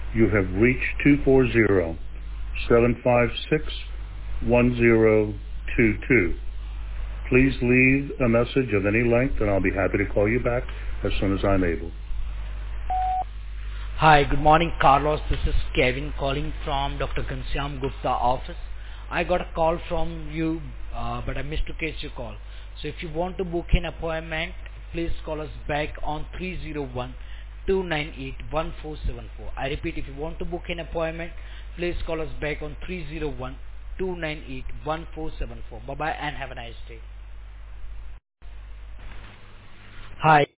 You have reached 240-756-1022. Please leave a message of any length and I'll be happy to call you back as soon as I'm able. Hi, good morning, Carlos. This is Kevin calling from Dr. Ghanshyam Gupta office. I got a call from you, but I missed to catch your call. So if you want to book an appointment, please call us back on 301-298-1474. I repeat, if you want to book an appointment, please call us back on 301-298-1474. Bye-bye and have a nice day. Hi.